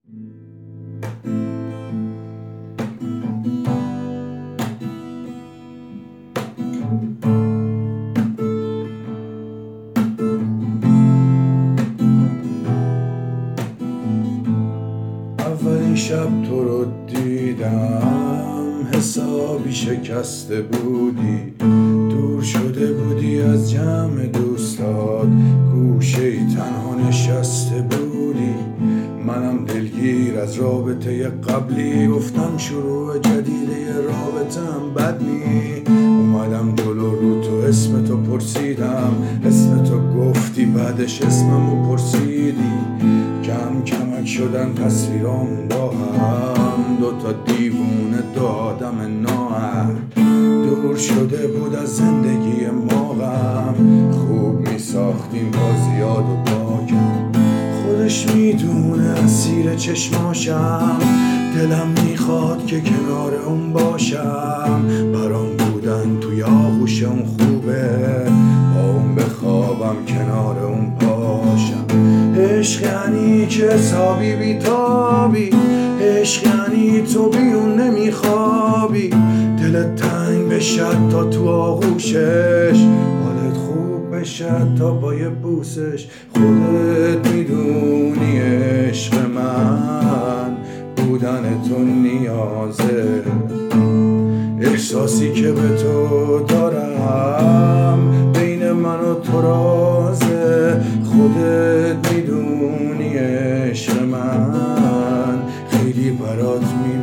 اولین شب تو رو دیدم حسابی شکسته بودی، دور شده بودی از جمع دوستات، گوشه‌ای تنها نشسته بودی. منم دلگیر از رابطه قبلی گفتم شروع جدیده رابطم بد نی. اومدم جلو رو تو اسم تو پرسیدم، اسم تو گفتی بعدش اسممو پرسیدی. کم کمک شدن تصویرام با هم، دوتا دیوونه دو آدم نااهل. دور شده بود از زندگی ما غم، خوب می ساختیم با زیاد و با کم. خودش میدونه اسیر چشماشم، دلم میخواد که کنار اون باشم. برام بودن توی آغوش اون خوبه، با اون بخوابم کنار اون پاشم. عشق یعنی که حسابی بیتابی، عشق یعنی تو بیون نمیخوابی. دلت تنگ بشد تا تو آغوشش، حالت خوب بشد تا پای بوسش. خودت میدونی عشق من بودن تو نیازه، احساسی که به تو دارم بین من و تو رازه. خودت میدونی عشق من خیلی برات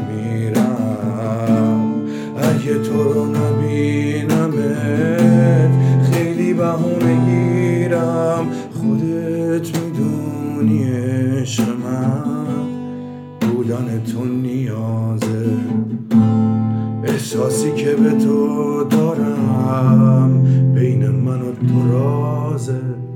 میمیرم، اگه تو رو نبینمت خیلی بهونه گیرم. خودت میدونی عشق من بودن تو نیازه، احساسی که به تو دارم بین من و تو رازه.